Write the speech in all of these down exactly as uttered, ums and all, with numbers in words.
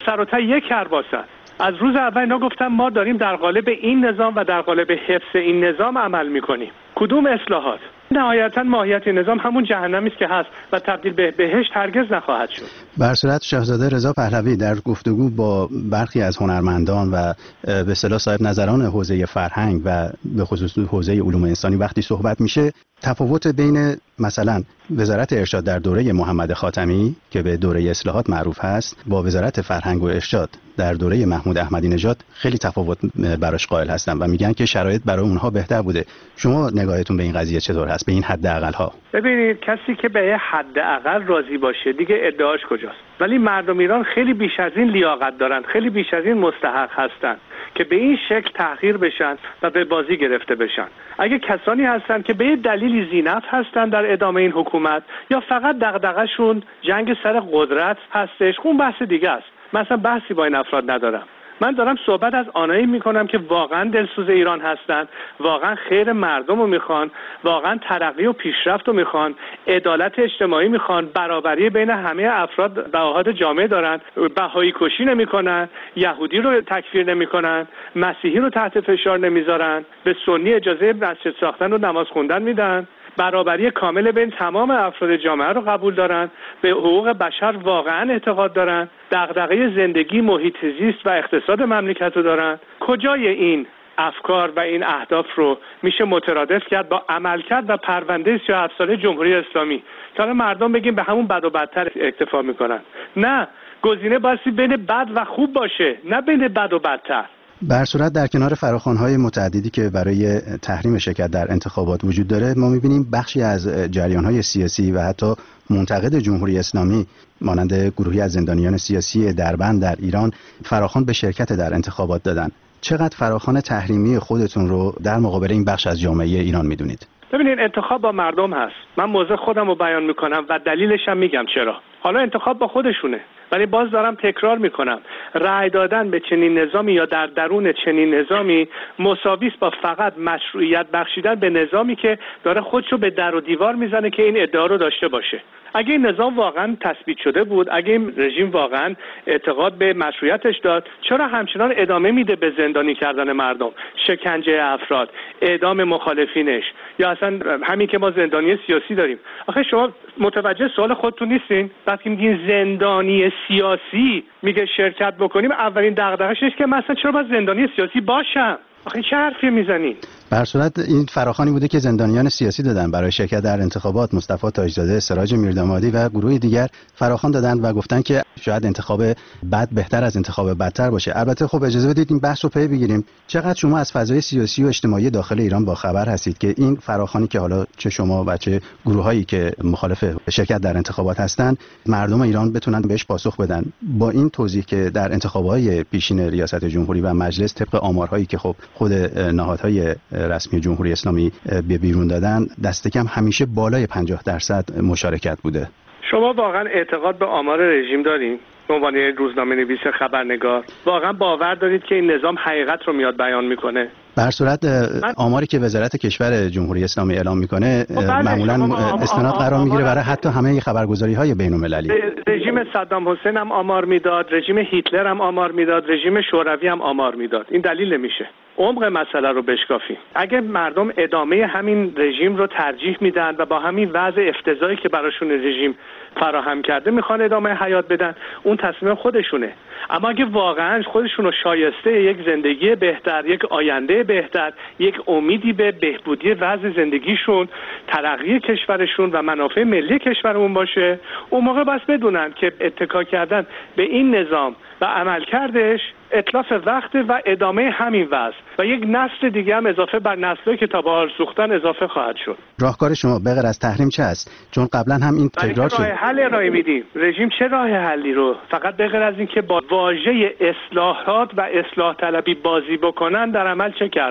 سر و ته یک کرباسن. از روز اول اینا گفتن ما داریم در قالب این نظام و در قالب حفظ این نظام عمل میکنیم. کدوم اصلاحات؟ نهایتا ماهیت نظام همون جهنمی است که هست و تبدیل به بهشت هرگز نخواهد شد. به هر صورت شاهزاده رضا پهلوی در گفتگو با برخی از هنرمندان و به اصطلاح صاحب نظران حوزه فرهنگ و به خصوص حوزه علوم انسانی وقتی صحبت میشه، تفاوت بین مثلا وزارت ارشاد در دوره محمد خاتمی که به دوره اصلاحات معروف هست با وزارت فرهنگ و ارشاد در دوره محمود احمدی نژاد خیلی تفاوت براش قائل هستن و میگن که شرایط برای اونها بهتر بوده. شما نگاهتون به این قضیه چطور هست، به این حداقل ها؟ ببینید، کسی که به حداقل راضی باشه دیگه ادعاش کجاست؟ ولی مردم ایران خیلی بیش از این لیاقت دارن، خیلی بیش از این مستحق هستن که به این شکل تحقیر بشن و به بازی گرفته بشن. اگه کسانی هستن که به یه دلیلی ذی‌نفع هستن در ادامه این حکومت یا فقط دغدغه‌شون جنگ سر قدرت هستش، اون بحث دیگه است. مثلا بحثی با این افراد ندارم. من دارم صحبت از آنایی میکنم که واقعا دلسوز ایران هستن، واقعا خیر مردم رو میخوان، واقعا ترقی و پیشرفت رو میخوان، عدالت اجتماعی میخوان، برابری بین همه افراد بهاهات جامعه دارن، بهایی کشی نمیکنن، یهودی رو تکفیر نمیکنن، مسیحی رو تحت فشار نمیذارن، به سنی اجازه مسجد ساختن و نماز خوندن میدن، برابری کامل بین تمام افراد جامعه رو قبول دارن، به حقوق بشر واقعا اعتقاد دارن، دغدغه زندگی، محیط زیست و اقتصاد مملکت رو دارن. کجای این افکار و این اهداف رو میشه مترادف کرد با عملکرد و پرونده سی و هفت ساله جمهوری اسلامی که حالا مردم بگیم به همون بد و بدتر اکتفا میکنن؟ نه، گزینه بایستی بین بد و خوب باشه، نه بین بد و بدتر. به هر صورت در کنار فراخوان‌های متعددی که برای تحریم شرکت در انتخابات وجود داره، ما می‌بینیم بخشی از جریان‌های سیاسی و حتی منتقد جمهوری اسلامی مانند گروهی از زندانیان سیاسی دربند در ایران فراخوان به شرکت در انتخابات دادن. چقدر فراخوان تحریمی خودتون رو در مقابل این بخش از جامعه ایران می‌دونید؟ ببینید، انتخاب با مردم هست. من موضع خودم رو بیان میکنم و دلیلش هم میگم چرا. حالا انتخاب با خودشونه، ولی باز دارم تکرار میکنم، رأی دادن به چنین نظامی یا در درون چنین نظامی مساوی است با فقط مشروعیت بخشیدن به نظامی که داره خودشو به در و دیوار میزنه که این ادعا رو داشته باشه. اگه این نظام واقعا تثبیت شده بود، اگه این رژیم واقعا اعتقاد به مشروعیتش داد، چرا همچنان ادامه میده به زندانی کردن مردم، شکنجه افراد، اعدام مخالفینش، یا اصلا همین که ما زندانی سیاسی داریم؟ آخه شما متوجه سوال خودتون نیستین؟ وقتی میگین زندانی سیاسی میگه شرکت بکنیم، اولین دغدغه‌اش اینه که مثلا چرا باید زندانی سیاسی باشم؟ آخه چه حرفی میزنین؟ به هر صورت این فراخوانی بوده که زندانیان سیاسی دادن برای شرکت در انتخابات. مصطفی تاجزاده، سراج میردامادی و گروه دیگر فراخوان دادن و گفتن که شاید انتخاب بد بهتر از انتخاب بدتر باشه. البته خب اجازه بدید این بحث رو پی بگیریم. چقدر شما از فضای سیاسی و اجتماعی داخل ایران با خبر هستید که این فراخوانی که حالا چه شما و چه گروهایی که مخالف شرکت در انتخابات هستند، مردم ایران بتونن بهش پاسخ بدن؟ با این توضیح که در انتخابات پیشین ریاست جمهوری و مجلس طبق آمارهایی که خب خود نهادهای رسمی جمهوری اسلامی به بیرون دادن، دست کم همیشه بالای پنجاه درصد مشارکت بوده. شما واقعا اعتقاد به آمار رژیم دارین؟ به عنوان روزنامه نویس خبرنگار واقعا باور دارید که این نظام حقیقت رو میاد بیان میکنه؟ به هر صورت آماری که وزارت کشور جمهوری اسلامی اعلام میکنه معمولا استناد قرار میگیره برای حتی همه خبرگزاری‌های بین‌المللی. رژیم صدام حسین هم آمار میداد، رژیم هیتلر هم آمار میداد، رژیم شوروی هم آمار میداد. این دلیل نمیشه عمق مسئله رو بشکافیم. اگه مردم ادامه همین رژیم رو ترجیح میدن و با همین وضع افتضاحی که براشون رژیم فراهم کرده میخوان ادامه حیات بدن، اون تصمیم خودشونه. اما اگه واقعا خودشون رو شایسته یک زندگی بهتر، یک آینده بهتر، یک امیدی به بهبودی وضع زندگیشون، ترقی کشورشون و منافع ملی کشورمون باشه، اون موقع بس بدونن که اتکا کردن به این نظام و عملکردش اتلاف وقت و ادامه همین وضع و یک نسل دیگه هم اضافه بر نسلی که تا به حال سوختن اضافه خواهد شد. راهکار شما به غیر از تحریم چه است؟ چون قبلا هم این تکرار شد. راه حل ارائه میدیم. رژیم چه راه حلی رو فقط به غیر از این که با واژه اصلاحات و اصلاح طلبی بازی بکنن در عمل چه کردن؟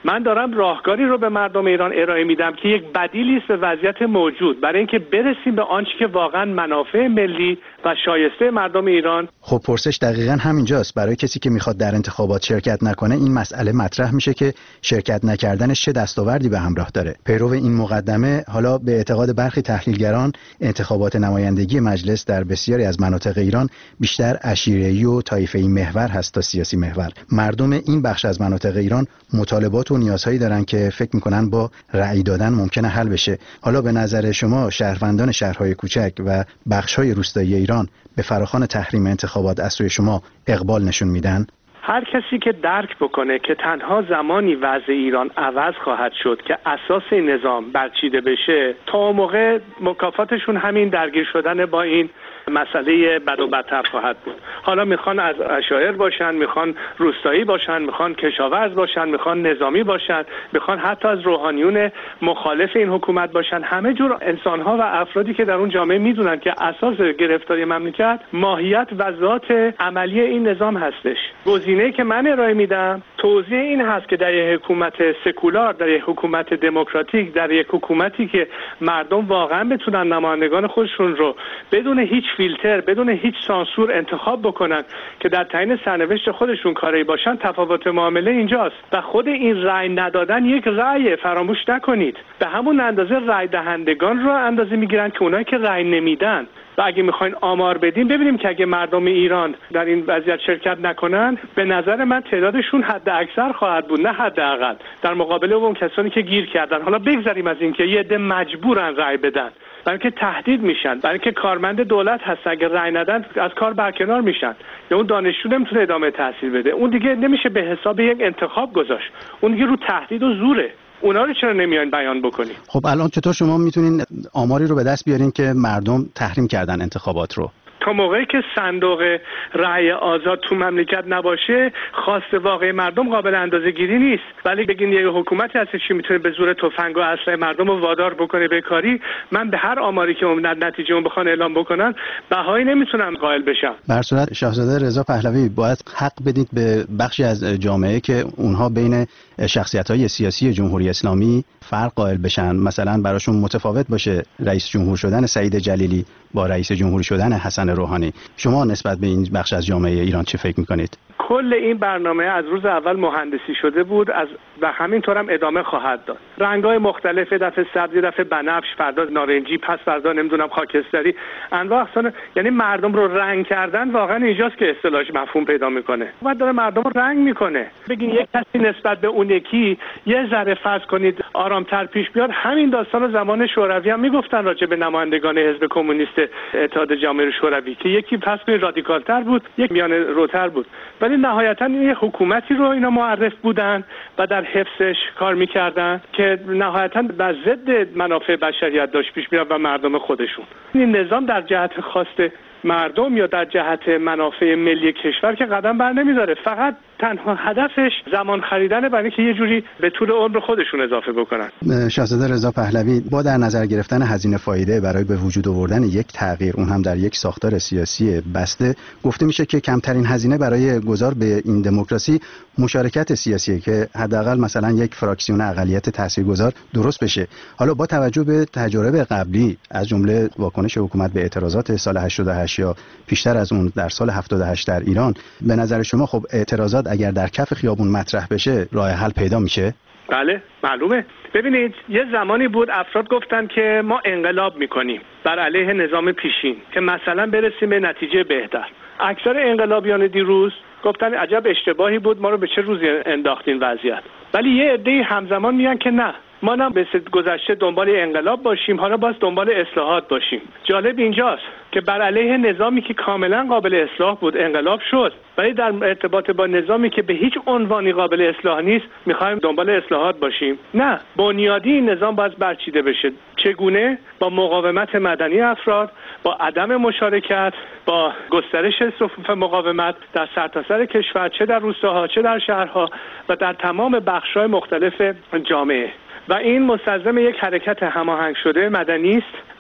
من دارم راهکاری رو به مردم ایران ارائه میدم که یک بدیلی است به وضعیت موجود برای اینکه برسیم به آنچه که واقعا منافع ملی و شایسته مردم ایران. خب پرسش دقیقاً همینجاست. برای کسی که میخواد در انتخابات شرکت نکنه این مسئله مطرح میشه که شرکت نکردنش چه دستاوردی به همراه داره. پیرو این مقدمه حالا به اعتقاد برخی تحلیلگران انتخابات نمایندگی مجلس در بسیاری از مناطق ایران بیشتر عشیره‌ای و طایفه‌ای محور هست تا سیاسی محور. مردم این بخش از مناطق ایران مطالبات و نیازهایی دارن که فکر میکنن با رأی دادن ممکنه حل بشه. حالا به نظر شما شهروندان شهرهای کوچک و بخش‌های روستایی ایران به فراخوان تحریم انتخابات از سوی شما اقبال نشون میدن؟ هر کسی که درک بکنه که تنها زمانی وضع ایران عوض خواهد شد که اساس این نظام برچیده بشه، تا موقع مکافاتشون همین درگیر شدن با این مسئله بد و بدتر خواهد بود. حالا میخوان از عشایر باشن، میخوان روستایی باشن، میخوان کشاورز باشن، میخوان نظامی باشن، میخوان حتی از روحانیون مخالف این حکومت باشن. همه جور انسانها و افرادی که در اون جامعه میدونن که اساس گرفتاری مملکت ماهیت و ذات عملی این نظام هستش. گزینه‌ای که من ارائه میدم توضیح این هست که در یک حکومت سکولار، در یک حکومت دموکراتیک، در یک حکومتی که مردم واقعا بتونن نمایندگان خودشون رو بدون هیچ فیلتر، بدون هیچ سانسور انتخاب بکنن که در تعیین سرنوشت خودشون کاری باشن، تفاوت معامله اینجاست. و خود این رأی ندادن یک رأی، فراموش نکنید. به همون اندازه رأی دهندگان رو اندازه میگیرن که اونایی که رأی نمیدن. و اگه میخواین آمار بدیم ببینیم که اگه مردم ایران در این وضعیت شرکت نکنن، به نظر من تعدادشون حد اکثر خواهد بود، نه حد اقل، در مقابل اون کسانی که گیر کردن. حالا بگذاریم از این که یه عده مجبورن رأی بدن، برای اینکه تهدید میشن، برای اینکه کارمند دولت هست اگه رأی ندن از کار برکنار میشن، یا اون دانشجو نمیتونه ادامه تحصیل بده. اون دیگه نمیشه به حساب یک انتخاب گذاشت، اون دیگه رو تهدید و زوره. اونا رو چرا نمیاین بیان بکنین؟ خب الان چطور شما میتونین آماری رو به دست بیارین که مردم تحریم کردن انتخابات رو؟ تا موقعی که صندوق رأی آزاد تو مملکت نباشه، خواست واقعی مردم قابل اندازه‌گیری نیست. ولی بگین یه حکومتی هست که میتونه به زور تفنگ و اسلحه مردم رو وادار بکنه به کاری، من به هر آماری که اون نتیجه اون بخوان اعلام بکنن بهایی نمیتونم قائل بشم. به هر صورت شاهزاده رضا پهلوی، باید حق بدید به بخشی از جامعه که اونها بین شخصیت‌های سیاسی جمهوری اسلامی فرق قائل بشن. مثلا براشون متفاوت باشه رئیس جمهور شدن سعید جلیلی با رئیس جمهوری شدن حسن روحانی. شما نسبت به این بخش از جامعه ایران چه فکر می‌کنید؟ کل این برنامه از روز اول مهندسی شده بود از و همینطور هم ادامه خواهد داد. رنگ‌های مختلف، دفعه سبز، دفعه بنفش، فردا نارنجی، پس فردا نمیدونم خاکستری، انواع اقسام. یعنی مردم رو رنگ کردن واقعا اینجاست که اصطلاحش مفهوم پیدا میکنه. بعد داره مردم رو رنگ میکنه. بگین یک کسی نسبت به اون یکی یه ذره فرض کنید آرامتر پیش بیاد. همین داستان رو زمان شوروی هم میگفتن راجع به نمایندگان حزب کمونیست اتحاد جماهیر شوروی که یکی پس کنید رادیکال‌تر بود، یک میانه روتر بود. ولی نهایتاً یه حکومتی رو اینا معرف بودن و در حفظش کار میکردن که نهایتاً بر ضد منافع بشریت داشت پیش میرفت و مردم خودشون. این نظام در جهت خواست مردم یا در جهت منافع ملی کشور که قدم بر نمیداره، فقط تنها هدفش زمان خریدنه برای اینکه یه جوری به طول عمر خودشون اضافه بکنن. شاهزاده رضا پهلوی، با در نظر گرفتن هزینه فایده برای به وجود آوردن یک تغییر، اون هم در یک ساختار سیاسی بسته، گفته میشه که کمترین هزینه برای گذار به این دموکراسی مشارکت سیاسیه که حداقل مثلا یک فراکسیون اقلیت تاثیرگذار درست بشه. حالا با توجه به تجارب قبلی از جمله واکنش حکومت به اعتراضات سال هشتاد و هشت یا بیشتر از اون در سال هفتاد و هشت در ایران، به نظر شما خب اعتراضات اگر در کف خیابون مطرح بشه راه حل پیدا میشه؟ بله معلومه. ببینید یه زمانی بود افراد گفتن که ما انقلاب میکنیم بر علیه نظام پیشین که مثلا برسیم به نتیجه بهتر. اکثر انقلابیان دیروز گفتن عجب اشتباهی بود، ما رو به چه روزی انداختین وضعیت. ولی یه عده‌ای همزمان میگن که نه، ما نه به گذشته دنبال انقلاب باشیم، حالا باز دنبال اصلاحات باشیم. جالب اینجاست که بر علیه نظامی که کاملا قابل اصلاح بود انقلاب شد، ولی در ارتباط با نظامی که به هیچ عنوانی قابل اصلاح نیست میخوایم دنبال اصلاحات باشیم. نه، بنیادی این نظام باید برچیده بشه. چگونه؟ با مقاومت مدنی افراد، با عدم مشارکت، با گسترش صفوف مقاومت در سرتاسر کشور، چه در روستاها چه در شهرها و در تمام بخش‌های مختلف جامعه. و این مستلزم یک حرکت هماهنگ شده مدنی است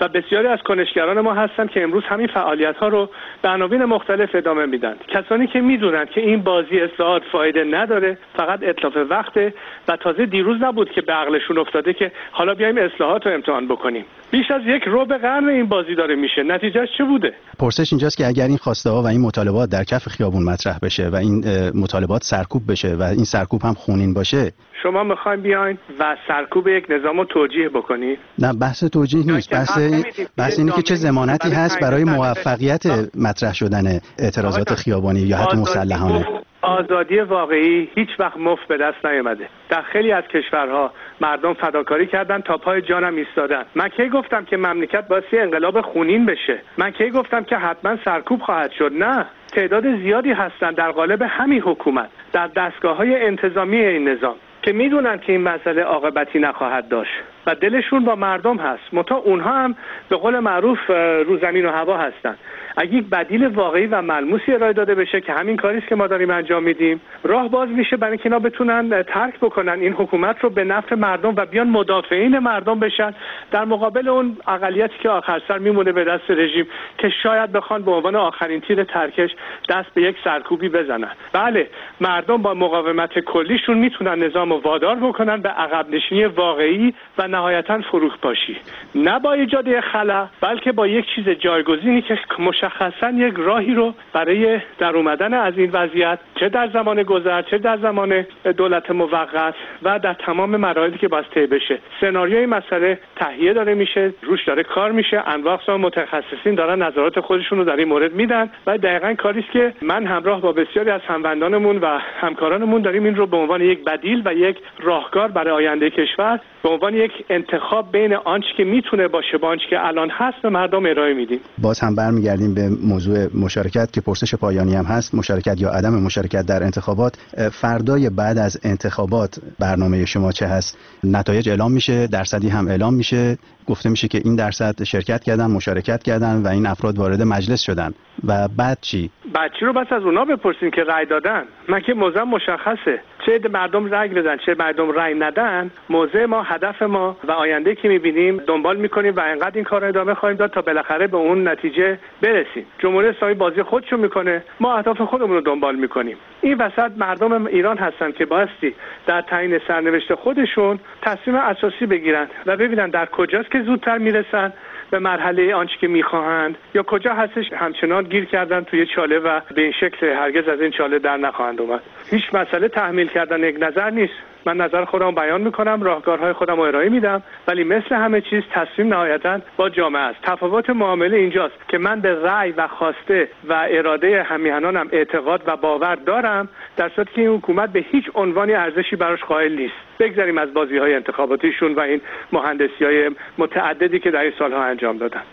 و بسیاری از کنشگران ما هستن که امروز همین فعالیت‌ها رو به عناوین مختلف ادامه میدن. کسانی که میدونن که این بازی اصلاحات فایده نداره، فقط اتلاف وقته و تازه دیروز نبود که به عقلشون افتاده که حالا بیایم اصلاحات رو امتحان بکنیم. بیش از یک ربع قرن این بازی داره میشه. نتیجهش چه بوده؟ پرسش اینجاست که اگر این خواسته ها و این مطالبات در کف خیابون مطرح بشه و این مطالبات سرکوب بشه و این سرکوب هم خونین باشه، شما میخواین بیاین و سرکوب یک نظام رو توجیه بکنید؟ نه، بحث توجیه نیست. بحث بحث اینه که چه ضمانتی هست برای موفقیت مطرح شدن اعتراضات خیابانی یا حتی مسلحانه. آزادی واقعی هیچ وقت مفت به دست نیامده. در خیلی از کشورها مردم فداکاری کردن تا پای جانم ایستادن. من کی گفتم که مملکت باعث انقلاب خونین بشه؟ من کی گفتم که حتما سرکوب خواهد شد؟ نه، تعداد زیادی هستن در قالب همین حکومت در دستگاه‌های انتظامی این نظام که میدونن که این مسئله عاقبتی نخواهد داشت و دلشون با مردم هست. متا اونها هم به قول معروف رو زمین و هوا هستن. اگه یک بدیل واقعی و ملموسی ارائه داده بشه که همین کاریست که ما داریم انجام میدیم، راه باز میشه برای اینکه اینا بتونن ترک بکنن این حکومت رو به نفع مردم و بیان مدافعین مردم بشن در مقابل اون اقلیتی که آخر سر میمونه به دست رژیم که شاید بخوان به عنوان آخرین تیر ترکش دست به یک سرکوبی بزنن. بله، مردم با مقاومت کلیشون میتونن نظام رو وادار بکنن به عقب نشینی واقعی و نهایتاً فروخت-پاشی، نه با ایجاد خلا، بلکه با یک چیز جایگزینی که مشخصاً یک راهی رو برای در اومدن از این وضعیت چه در زمان گذر چه در زمان دولت موقت و در تمام مراحلی که باید طی بشه، سناریوی مسئله تهیه داره میشه، روش داره کار میشه، انواع اقسام متخصصین دارن نظرات خودشون رو در این مورد میدن و دقیقاً کاری است که من همراه با بسیاری از هموندانمون و همکارانمون داریم این رو به عنوان یک بدیل و یک راهکار برای آینده کشور به عنوان یک انتخاب بین آنچه که میتونه باشه با آنچه که الان هست به مردم ارائه میدیم. باز هم برمیگردیم به موضوع مشارکت که پرسش پایانی هم هست، مشارکت یا عدم مشارکت در انتخابات. فردای بعد از انتخابات برنامه شما چه هست؟ نتایج اعلام میشه، درصدی هم اعلام میشه، گفته میشه که این درصد شرکت کردن، مشارکت کردن و این افراد وارد مجلس شدن و بعد چی؟ بعد چی رو بس از اونا بپرسین که رأی دادن. من که موضوع مشخصه، چه مردم رأی بدن چه مردم رأی ندن، موضوع ما، هدف ما و آینده که میبینیم دنبال میکنیم و انقدر این کار ادامه خواهیم داد تا بالاخره به اون نتیجه برسیم. جمهوری اسلامی بازی خودشو میکنه، ما اهداف خودمون رو دنبال میکنیم. این وسط مردم ایران هستن که بایستی در تعیین سرنوشت خودشون تصمیم اساسی بگیرن و ببینن در کجاست که زودتر میرسن به مرحله آنچه که میخواهند یا کجا هستش همچنان گیر کردن توی چاله و به این شکل هرگز از این چاله در نخواهند اومد. هیچ مسئله تحمیل کردن یک نظر نیست. من نظر خودم بیان میکنم، راهکارهای خودم رو ارائه میدم، ولی مثل همه چیز تصمیم نهایتاً با جامعه است. تفاوت معامله اینجاست که من به رأی و خواسته و اراده همیهنانم اعتقاد و باور دارم، در صورتی که این حکومت به هیچ عنوانی ارزشی براش قائل نیست. بگذاریم از بازی‌های انتخاباتیشون و این مهندسی‌های متعددی که در این سالها انجام دادن.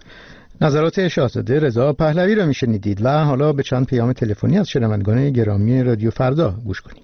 نظرات شاهزاده رضا پهلوی را میشنیدید و حالا به چند پیام تلفنی از شنوندگان گرامی رادیو فردا گوش کنید.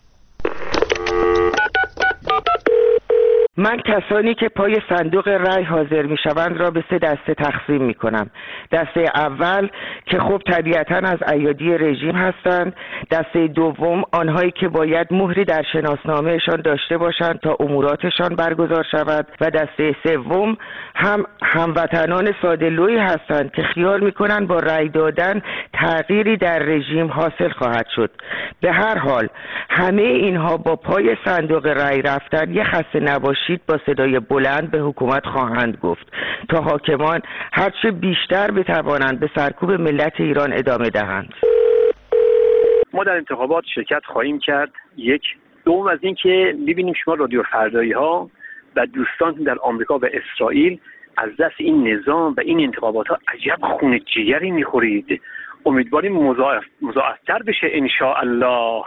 من کسانی که پای صندوق رای حاضر می شوند را به سه دسته تقسیم می کنم. دسته اول که خب طبیعتاً از ایادی رژیم هستند، دسته دوم آنهایی که باید مهری در شناسنامهشان داشته باشند تا اموراتشان برگزار شود و دسته سوم هم هموطنان ساده‌لویی هستند که خیال می کنند با رای دادن تغییری در رژیم حاصل خواهد شد. به هر حال همه اینها با پای صندوق رای رفتن یه خسته نباشید با صدای بلند به حکومت خواهند گفت تا حاکمان هرچه بیشتر بتوانند به سرکوب ملت ایران ادامه دهند. ما در انتخابات شرکت خواهیم کرد. یک دوم از این که ببینیم شما رادیو فردایی ها و دوستان در آمریکا و اسرائیل از دست این نظام و این انتخابات ها عجب خون جگری میخورید. امیدواریم مضاعف مضاعفتر بشه ان شاء الله.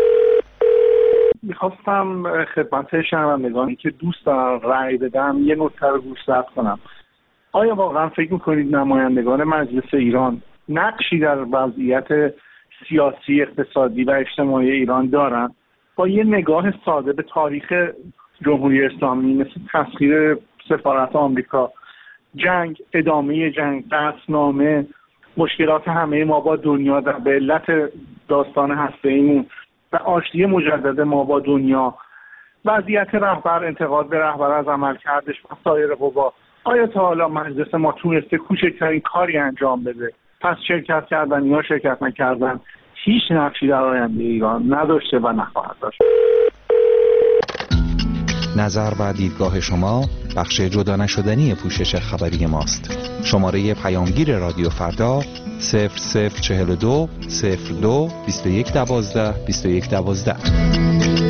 میخواستم خدمت شنوندگانی که دوست دارن رأی بدن یه نکته رو گوشزد کنم. آیا واقعا فکر میکنید نمایندگان مجلس ایران نقشی در وضعیت سیاسی، اقتصادی و اجتماعی ایران دارن؟ با یه نگاه ساده به تاریخ جمهوری اسلامی مثل تسخیر سفارت آمریکا، جنگ، ادامه جنگ، قطعنامه، مشکلات همه ما با دنیا در به علت داستان هسته‌ایمون و آشتی مجدد ما با دنیا، وضعیت رهبر، انتقاد به رهبر از عملکردش و سایر قوا، آیا تا حالا مجلس ما تونسته کوچکترین کاری انجام بده؟ پس شرکت کردن یا شرکت نکردن هیچ نقشی در آینده ایران نداشته و نخواهد داشت. نظر و دیدگاه شما بخش جدا نشدنی پوشش خبری ماست. شماره پیامگیر رادیو فردا صفر صفر چهل و دو صفر دو بیست و یک دوازده بیست و یک دوازده.